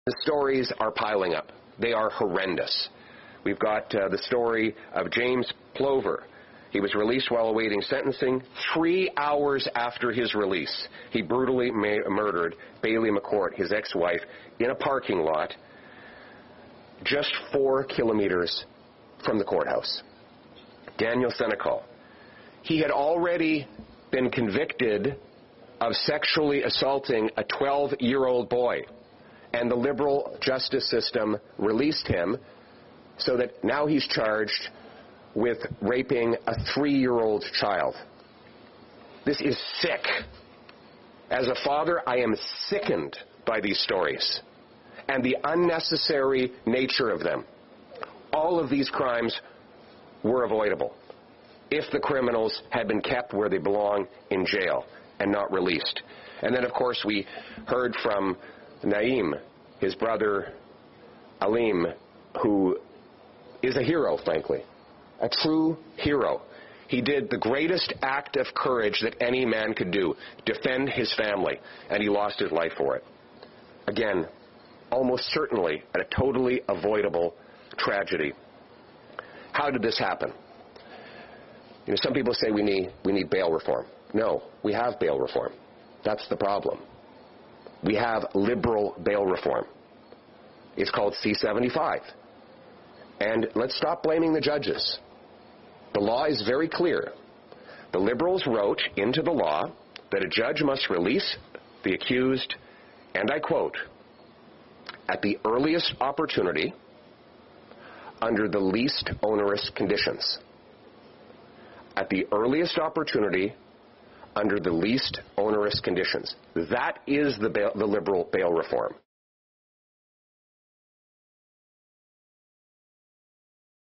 The stories are piling up. They are horrendous. We've got the story of James Plover. He was released while awaiting sentencing. 3 hours after his release, he brutally murdered Bailey McCourt, his ex-wife, in a parking lot just 4 kilometers from the courthouse. Daniel Senecal. He had already been convicted of sexually assaulting a 12-year-old boy, and the liberal justice system released him so that now he's charged with raping a 3-year-old child. This is sick. As a father, I am sickened by these stories and the unnecessary nature of them. All of these crimes were avoidable if the criminals had been kept where they belong, in jail, and not released. And then, of course, we heard from Naim, his brother Alim, who is a hero, frankly, a true hero. He did the greatest act of courage that any man could do, defend his family, and he lost his life for it. Again, almost certainly a totally avoidable tragedy. How did this happen? You know, some people say we need bail reform. No, we have bail reform. That's the problem. We have liberal bail reform. It's called C-75. And let's stop blaming the judges. The law is very clear. The Liberals wrote into the law that a judge must release the accused, and I quote, at the earliest opportunity, under the least onerous conditions. At the earliest opportunity, under the least onerous conditions. That is the liberal bail reform.